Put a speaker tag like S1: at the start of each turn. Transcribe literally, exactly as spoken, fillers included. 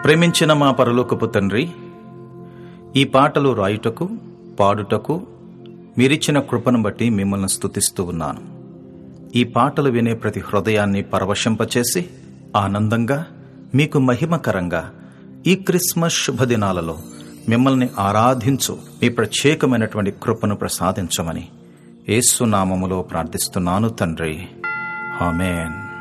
S1: ప్రేమించిన మా పరలోకపు తండ్రి, ఈ పాటలు రాయుటకు పాడుటకు మీరిచ్చిన కృపను బట్టి మిమ్మల్ని స్తుతిస్తూ ఉన్నాను. ఈ పాటలు వినే ప్రతి హృదయాన్ని పరవశింపచేసి ఆనందంగా మీకు మహిమకరంగా ఈ క్రిస్మస్ శుభదినాలలో మిమ్మల్ని ఆరాధించు మీ ప్రత్యేకమైనటువంటి కృపను ప్రసాదించమని యేసు నామములో ప్రార్థిస్తున్నాను తండ్రి. ఆమేన్.